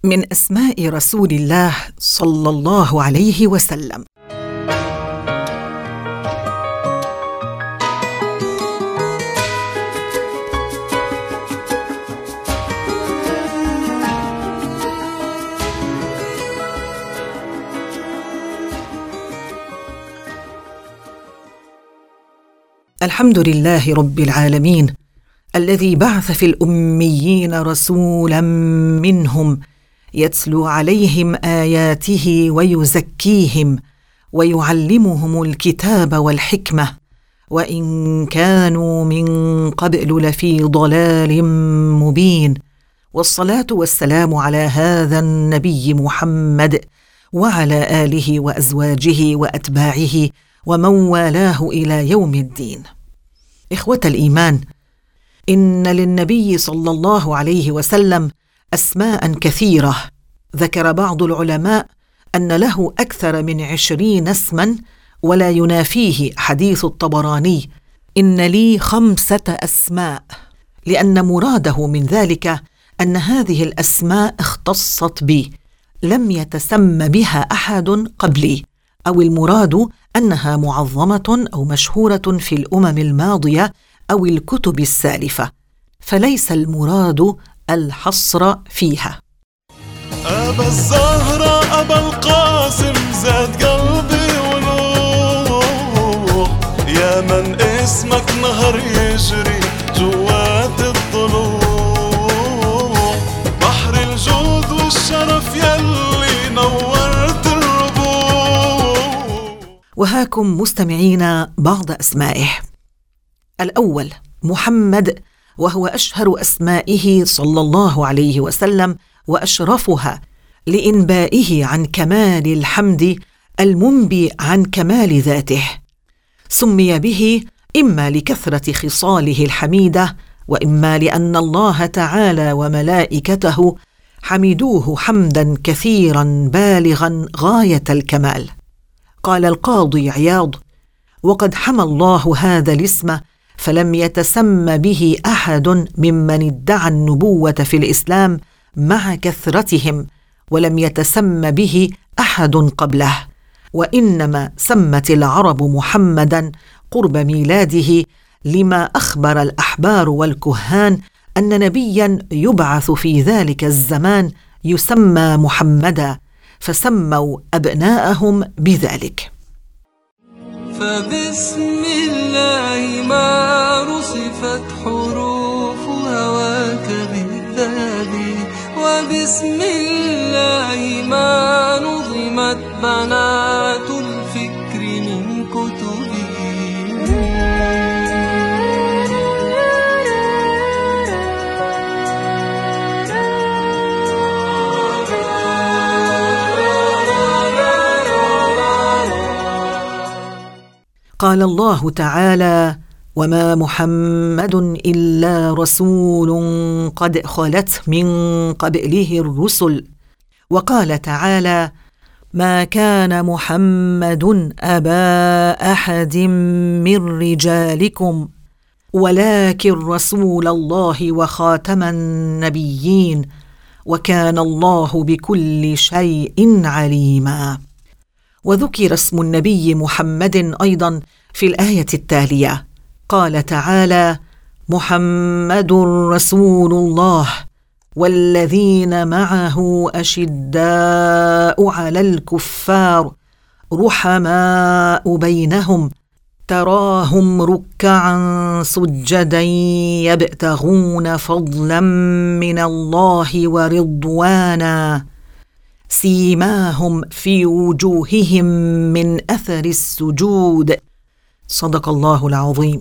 من أسماء رسول الله صلى الله عليه وسلم. الحمد لله رب العالمين الذي بعث في الأميين رسولا منهم يتلو عليهم آياته ويزكيهم ويعلمهم الكتاب والحكمة وإن كانوا من قبل لفي ضلال مبين. والصلاة والسلام على هذا النبي محمد وعلى آله وأزواجه وأتباعه ومن والاه إلى يوم الدين. إخوة الإيمان، إن للنبي صلى الله عليه وسلم أسماء كثيرة، ذكر بعض العلماء أن له أكثر من 20 اسما، ولا ينافيه حديث الطبراني: إن لي 5 أسماء، لأن مراده من ذلك أن هذه الأسماء اختصت بي، لم يتسم بها أحد قبلي، أو المراد أنها معظمة أو مشهورة في الأمم الماضية أو الكتب السالفة، فليس المراد الحصر فيها. أبا الزهرة أبا القاسم زاد قلبي ونور، يا من اسمك نهر يجري جوات الضلوع، بحر الجود والشرف يلي نورت الربوع. وهاكم مستمعين بعض أسمائه. الأول محمد، وهو أشهر أسمائه صلى الله عليه وسلم وأشرفها، لإنبائه عن كمال الحمد المنبي عن كمال ذاته. سمي به إما لكثرة خصاله الحميدة، وإما لأن الله تعالى وملائكته حمدوه حمدا كثيرا بالغا غاية الكمال. قال القاضي عياض: وقد حمى الله هذا الاسم فلم يتسم به أحد ممن ادعى النبوة في الإسلام مع كثرتهم، ولم يتسم به أحد قبله، وإنما سمت العرب محمدا قرب ميلاده، لما أخبر الأحبار والكهان أن نبيا يبعث في ذلك الزمان يسمى محمدا، فسموا أبناءهم بذلك. فبسم الله ما رصفت حروف هواك بالذهب، وبسم الله ما نظمت بنات الفكر من كتبي. قال الله تعالى: وما محمد إلا رسول قد خلت من قبله الرسل. وقال تعالى: ما كان محمد أبا أحد من رجالكم ولكن رسول الله وخاتم النبيين وكان الله بكل شيء عليما. وذكر اسم النبي محمد أيضا في الآية التالية، قال تعالى: محمد رسول الله والذين معه أشداء على الكفار رحماء بينهم تراهم ركعا سجدا يبتغون فضلا من الله ورضوانا سيماهم في وجوههم من أثر السجود. صدق الله العظيم.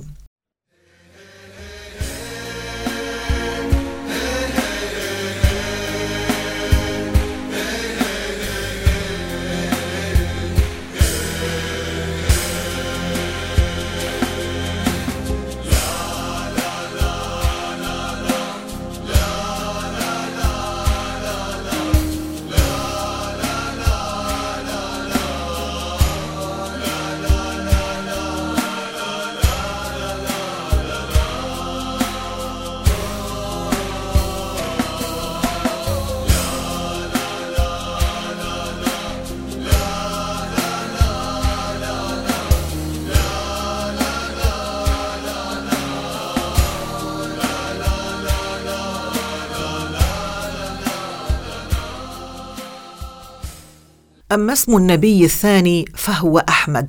أما اسم النبي الثاني فهو أحمد.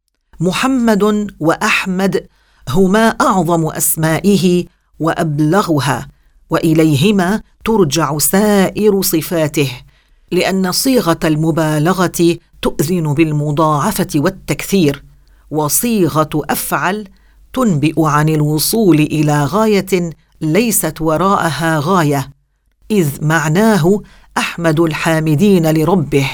محمد وأحمد هما أعظم أسمائه وأبلغها، وإليهما ترجع سائر صفاته، لأن صيغة المبالغة تؤذن بالمضاعفة والتكثير، وصيغة أفعل تنبئ عن الوصول إلى غاية ليست وراءها غاية، إذ معناه أحمد الحامدين لربه.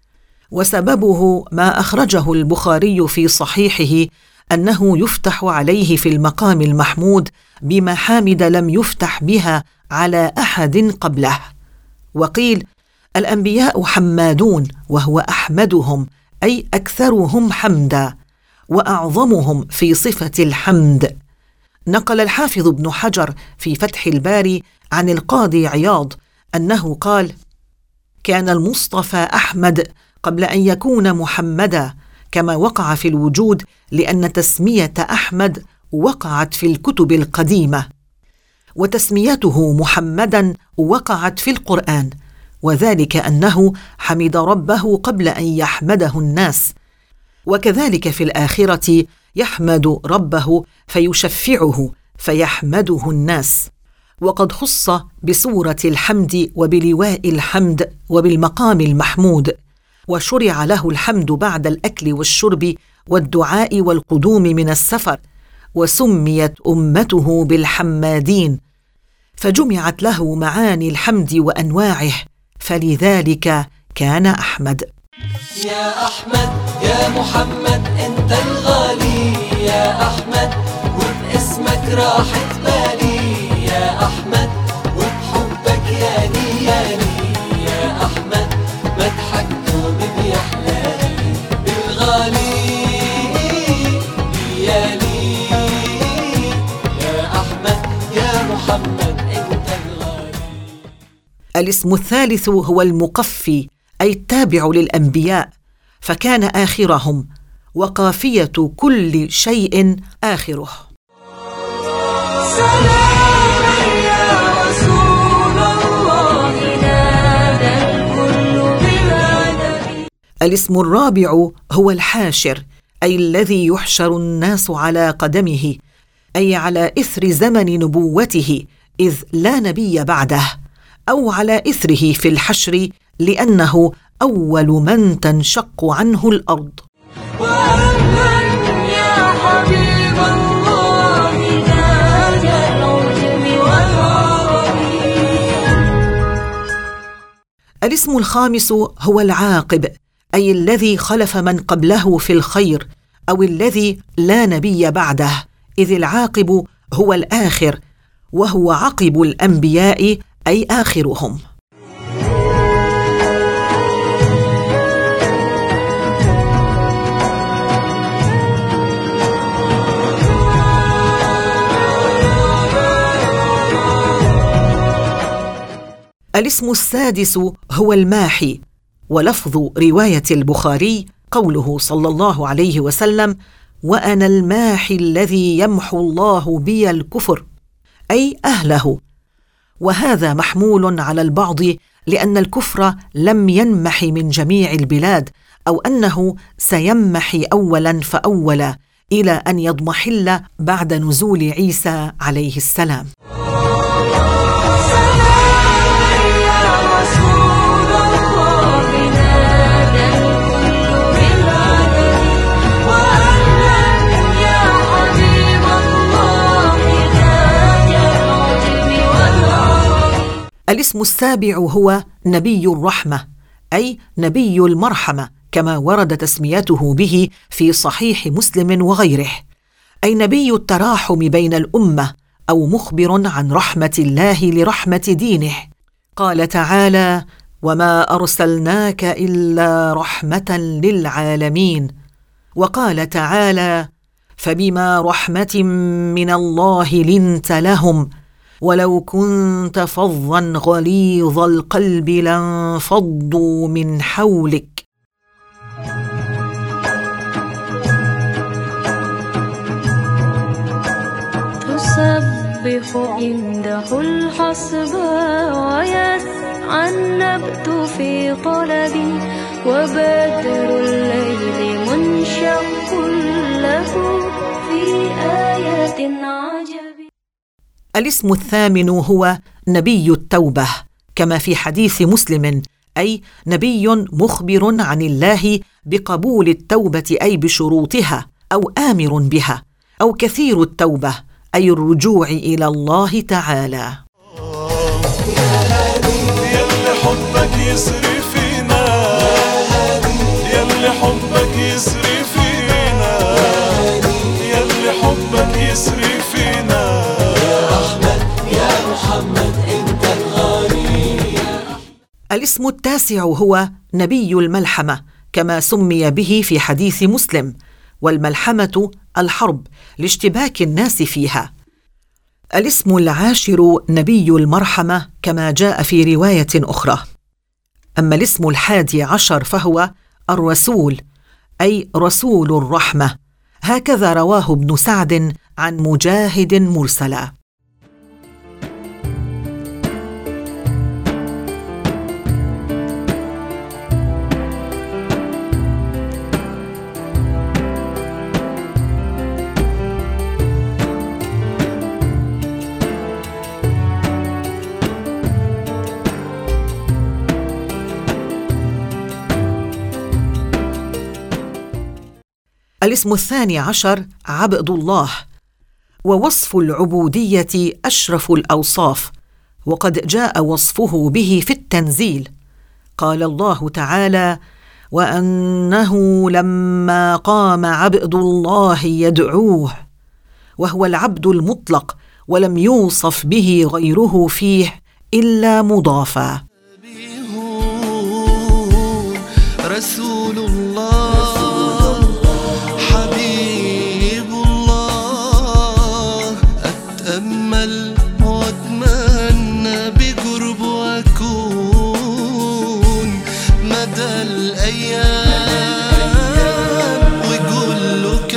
وسببه ما أخرجه البخاري في صحيحه أنه يفتح عليه في المقام المحمود بمحامد لم يفتح بها على أحد قبله. وقيل: الأنبياء حمادون، وهو أحمدهم أي أكثرهم حمدا وأعظمهم في صفة الحمد. نقل الحافظ ابن حجر في فتح الباري عن القاضي عياض أنه قال: كان المصطفى أحمد قبل أن يكون محمدا، كما وقع في الوجود، لأن تسمية أحمد وقعت في الكتب القديمة، وتسميته محمدا وقعت في القرآن، وذلك أنه حمد ربه قبل أن يحمده الناس. وكذلك في الآخرة يحمد ربه فيشفعه فيحمده الناس، وقد خص بسورة الحمد وبلواء الحمد وبالمقام المحمود، وشرع له الحمد بعد الأكل والشرب والدعاء والقدوم من السفر، وسميت أمته بالحمادين، فجمعت له معاني الحمد وأنواعه، فلذلك كان أحمد. يا أحمد يا محمد أنت الغالي، يا أحمد وباسمك راحت بالي، يا أحمد وبحبك ياني ياني، يا أحمد مدحك دوم بيحلالي، الغالي ليالي، يا أحمد يا محمد أنت الغالي. الاسم الثالث هو المقفي، أي التابع للأنبياء، فكان آخرهم، وقافية كل شيء آخره. سلام يا رسول الله نادى الكل بلادي. الاسم الرابع هو الحاشر، أي الذي يحشر الناس على قدمه، أي على إثر زمن نبوته إذ لا نبي بعده، أو على إثره في الحشر لأنه أول من تنشق عنه الأرض. وأهلا يا حبيب الله تاج العجم والعربي. الاسم الخامس هو العاقب، أي الذي خلف من قبله في الخير، أو الذي لا نبي بعده، إذ العاقب هو الآخر، وهو عقب الأنبياء أي آخرهم. الاسم السادس هو الماحي، ولفظ رواية البخاري قوله صلى الله عليه وسلم: وأنا الماحي الذي يمحو الله بي الكفر، أي أهله. وهذا محمول على البعض لأن الكفر لم ينمح من جميع البلاد، أو أنه سينمحي أولا فأولا إلى أن يضمحل بعد نزول عيسى عليه السلام. الاسم السابع هو نبي الرحمة، أي نبي المرحمة، كما ورد تسميته به في صحيح مسلم وغيره، أي نبي التراحم بين الأمة، أو مخبر عن رحمة الله لرحمة دينه. قال تعالى: وما أرسلناك إلا رحمة للعالمين. وقال تعالى: فبما رحمة من الله لنت لهم، ولو كنت فظا غليظ القلب لانفضوا من حولك. تسبح عنده الحصباء ويسعى النبت في طلبي، وبدر الليل منشق له في آيات عجب. الاسم الثامن هو نبي التوبة، كما في حديث مسلم، أي نبي مخبر عن الله بقبول التوبة أي بشروطها، أو آمر بها، أو كثير التوبة أي الرجوع إلى الله تعالى. يلي حبك يسري فينا، يلي حبك يسري فينا، يلي حبك يسري فينا، يا أحمد يا محمد أنت الغالي. الاسم التاسع هو نبي الملحمة، كما سمي به في حديث مسلم، والملحمة الحرب لاشتباك الناس فيها. الاسم العاشر نبي المرحمة، كما جاء في رواية أخرى. أما الاسم 11 فهو الرسول، أي رسول الرحمة، هكذا رواه ابن سعد عن مجاهد مرسلا. الاسم 12 عبد الله، ووصف العبودية أشرف الأوصاف، وقد جاء وصفه به في التنزيل. قال الله تعالى: وأنه لما قام عبد الله يدعوه، وهو العبد المطلق، ولم يوصف به غيره فيه إلا مضافا. رسول الله حبيب الله، أتأمل وأتمنى بقرب وأكون مدى الأيام، ويقول له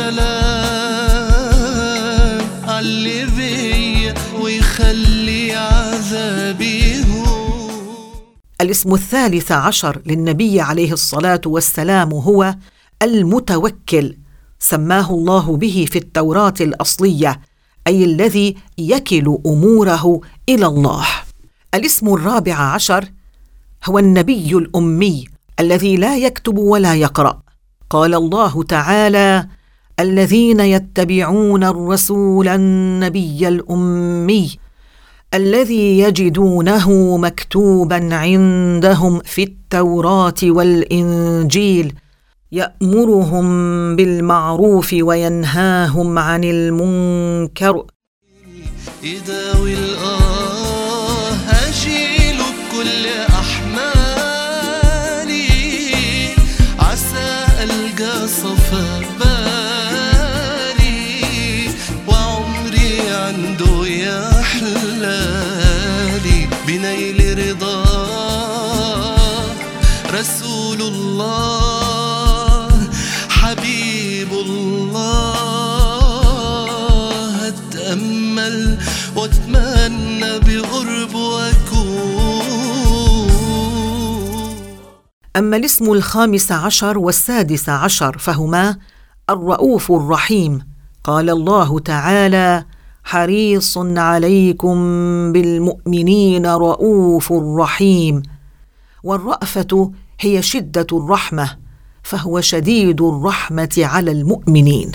كلام علي بي ويخلي عذابي هون. الاسم 13 للنبي عليه الصلاة والسلام هو المتوكل، سماه الله به في التوراة الأصلية، أي الذي يكل أموره إلى الله. الاسم 14 هو النبي الأمي، الذي لا يكتب ولا يقرأ. قال الله تعالى: الذين يتبعون الرسول النبي الأمي الذي يجدونه مكتوبا عندهم في التوراة والإنجيل يأمرهم بالمعروف وينهاهم عن المنكر. يداوي أشيل بكل أحمالي، عسى ألقى صفا بالي، وعمري عنده يا حلالي، بنيل رضا رسول الله حبيب الله، أتأمل وأتمنى بقرب وأكون. أما الاسم 15 وال16 فهما الرؤوف الرحيم. قال الله تعالى: حريص عليكم بالمؤمنين رؤوف رحيم. والرأفة هي شدة الرحمة، فهو شديد الرحمة على المؤمنين.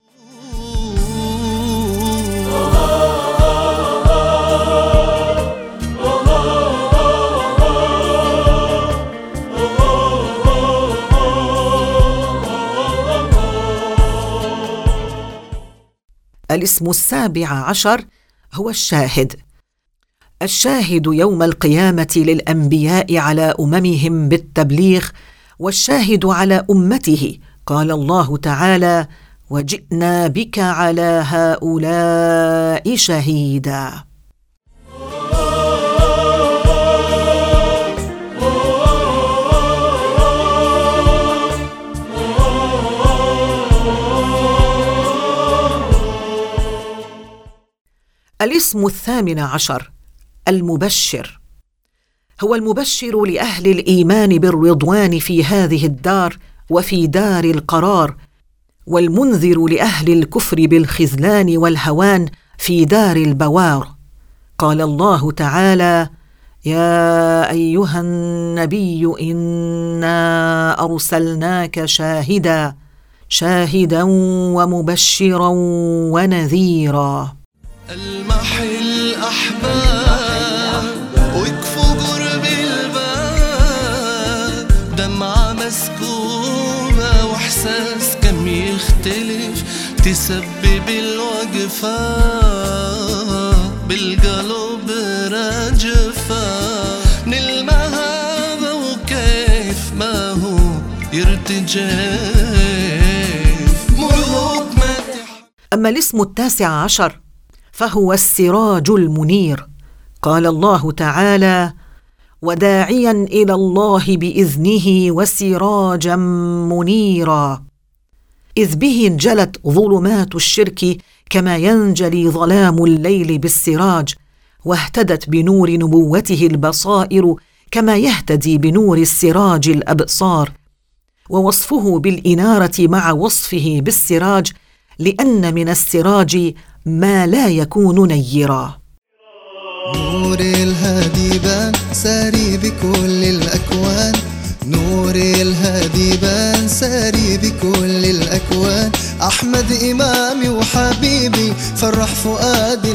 الاسم 17 هو الشاهد. الشاهد يوم القيامة للأنبياء على أممهم بالتبليغ، والشاهد على أمته. قال الله تعالى: وجئنا بك على هؤلاء شهيدا. الاسم 18 المبشر. هو المبشر لأهل الإيمان بالرضوان في هذه الدار وفي دار القرار، والمنذر لأهل الكفر بالخذلان والهوان في دار البوار. قال الله تعالى: يا أيها النبي إنا أرسلناك شاهدا ومبشرا ونذيرا. المحي الأحباب وكفوا قرب الباب، دمعة مسكوبة وإحساس كم يختلف، تسبب الوقفة بالقلب رجفة، نلمها وكيف ما هو يرتجف ملوك مدح. أما الاسم 19 فهو السراج المنير. قال الله تعالى: وداعيا إلى الله بإذنه وسراجا منيرا، إذ به انجلت ظلمات الشرك كما ينجلي ظلام الليل بالسراج، واهتدت بنور نبوته البصائر كما يهتدي بنور السراج الأبصار. ووصفه بالإنارة مع وصفه بالسراج، لأن من السراج ما لا يكون نيرا. نور الهادي بان ساري بكل الأكوان، نور الهادي بان ساري بكل الأكوان، أحمد إمامي وحبيبي فرح فؤادي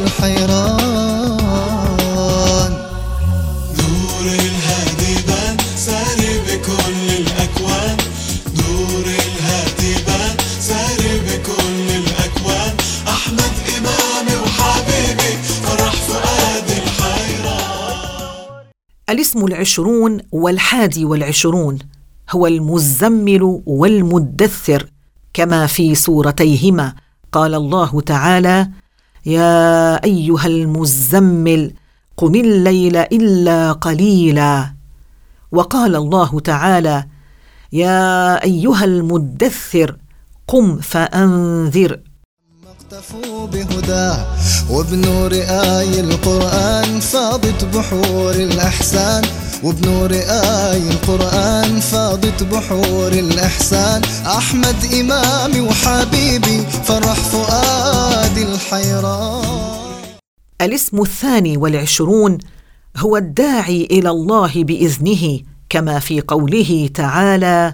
الحيران. نور الهادي بان ساري بكل الأكوان، نور الهادي بان ساري بكل الأكوان، أحمد إمامي وحبيبي فرح فؤادي الحيران. الاسم 20 وال21 هو المزمل والمدثر، كما في سورتيهما. قال الله تعالى: يا أيها المزمل قم الليل إلا قليلا. وقال الله تعالى: يا أيها المدثر قم فأنذر. اقتفوا بهداه وبنور آي القرآن فاضت بحور الأحسان، وبنور آي القرآن فاضت بحور الإحسان، أحمد إمامي وحبيبي فرح فؤادي الحيران. الاسم 22 هو الداعي إلى الله بإذنه، كما في قوله تعالى: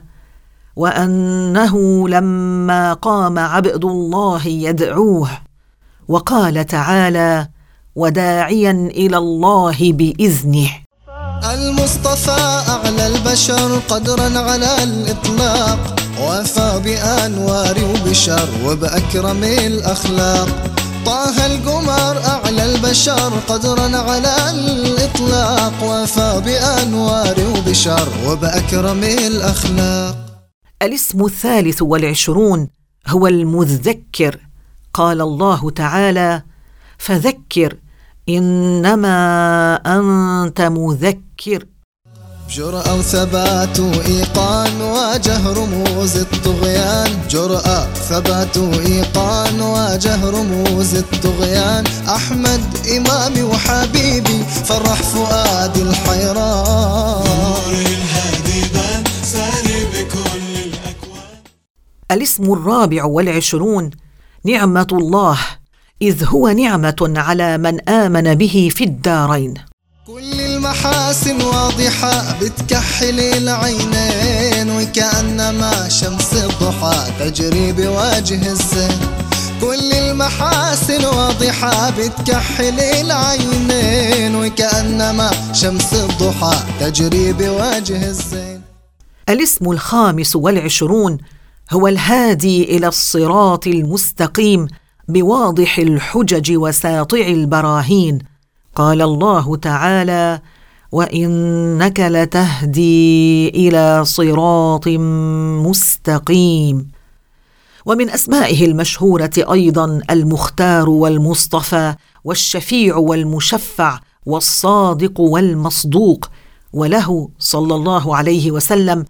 وأنه لما قام عبد الله يدعوه. وقال تعالى: وداعيا إلى الله بإذنه. المصطفى أعلى البشر قدرا على الإطلاق، وفى بأنوار وبشر وبأكرم الأخلاق، طه القمر أعلى البشر قدرا على الإطلاق، وفى بأنوار وبشر وبأكرم الأخلاق. الاسم 23 هو المذكر. قال الله تعالى: فذكر إنما أنت مذكر. جرأة وثبات وإيقان واجه رموز الطغيان، جرأة ثبات وإيقان واجه رموز الطغيان، أحمد إمامي وحبيبي فرح فؤادي الحيران. نور الهادي بان ساري بكل الأكوان. الاسم 24 نعمة الله، إذ هو نعمة على من آمن به في الدارين. كل المحاسن واضحة بتكحل العينين، وكأنما شمس الضحى تجري بوجه الزين، كل المحاسن واضحة بتكحل العينين، وكأنما شمس الضحى تجري بوجه الزين. الاسم 25 هو الهادي إلى الصراط المستقيم بواضح الحجج وساطع البراهين. قال الله تعالى: وإنك لتهدي إلى صراط مستقيم. ومن أسمائه المشهورة أيضا المختار والمصطفى والشفيع والمشفع والصادق والمصدوق، وله صلى الله عليه وسلم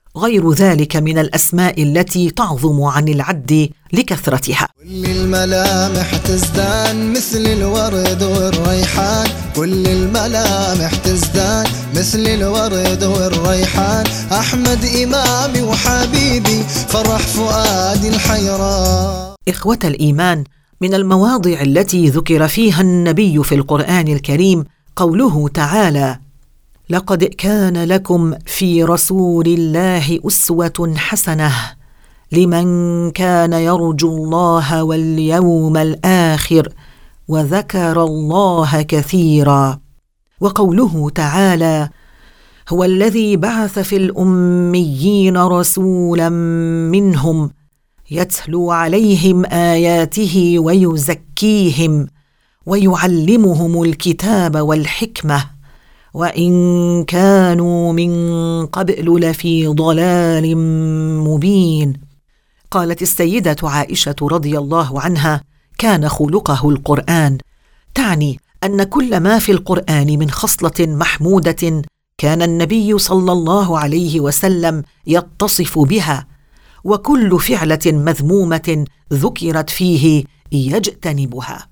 غير ذلك من الأسماء التي تعظم عن العد لكثرتها. كل الملامح تزدان مثل الورد والريحان، كل الملامح تزدان مثل الورد والريحان، أحمد إمامي وحبيبي فرح فؤادي الحيران. إخوة الإيمان، من المواضع التي ذكر فيها النبي في القرآن الكريم قوله تعالى: لقد كان لكم في رسول الله أسوة حسنة لمن كان يرجو الله واليوم الآخر وذكر الله كثيرا. وقوله تعالى: هو الذي بعث في الأميين رسولا منهم يتلو عليهم آياته ويزكيهم ويعلمهم الكتاب والحكمة وإن كانوا من قبل لفي ضلال مبين. قالت السيدة عائشة رضي الله عنها: كان خلقه القرآن، تعني أن كل ما في القرآن من خصلة محمودة كان النبي صلى الله عليه وسلم يتصف بها، وكل فعلة مذمومة ذكرت فيه يجتنبها.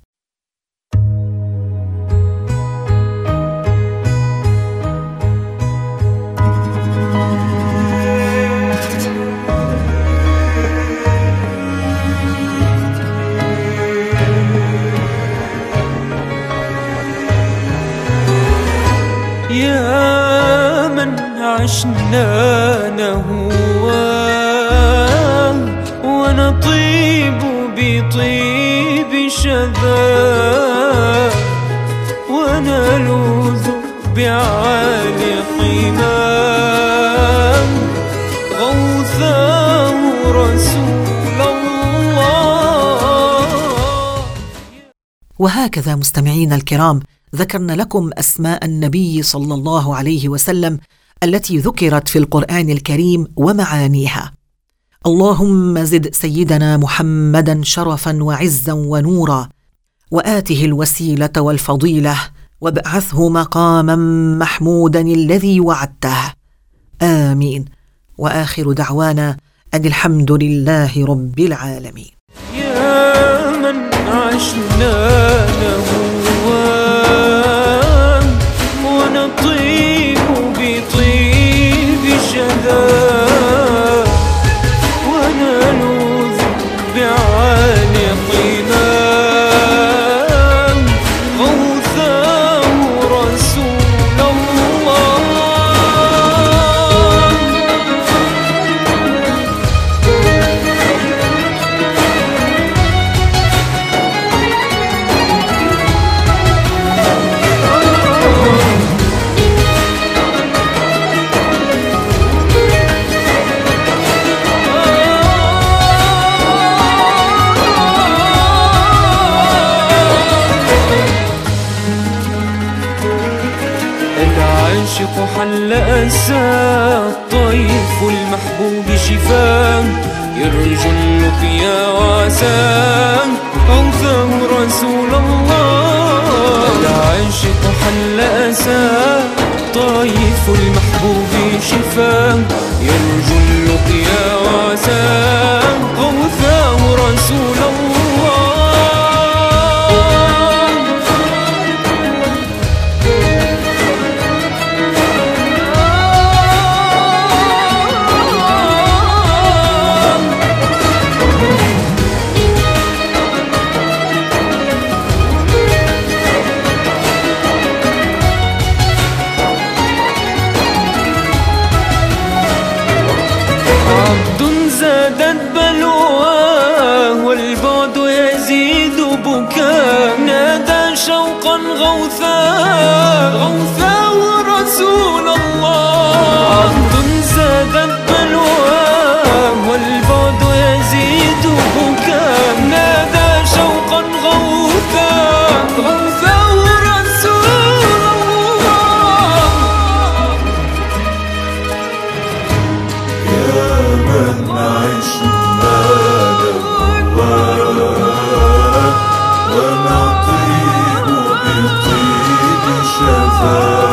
يا من عشنا نهواه ونطيب بطيب شذاه ونلوذ بعالي قمام غوثاه رسول الله. وهكذا مستمعين الكرام، ذكرنا لكم أسماء النبي صلى الله عليه وسلم التي ذكرت في القرآن الكريم ومعانيها. اللهم زد سيدنا محمدا شرفا وعزا ونورا، وآته الوسيلة والفضيلة، وابعثه مقاما محمودا الذي وعدته. آمين. وآخر دعوانا أن الحمد لله رب العالمين. يا من عشنا له ونطيب بطيب شذاه ونلوذ بعالي قمام غوثاه رسول الله. العاشق حل أسى طيف المحبوب شفاه يرجو اللقيا وعساه غوثاه رسول الله. العاشق حل أسى طيف المحبوب شفاه يرجو اللقيا وعساه غوثاه رسول الله. زادت بلواه والبعد يزيد بكاء نادى شوقا غوثاه غوثاه رسول الله. عبد زادت بلواه والبعد يزيد بكاء نادى شوقا غوثاه غوثاه رسول الله. يا من عشنا ونطيب بطيب شفاه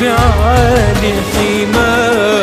بعالي حماه.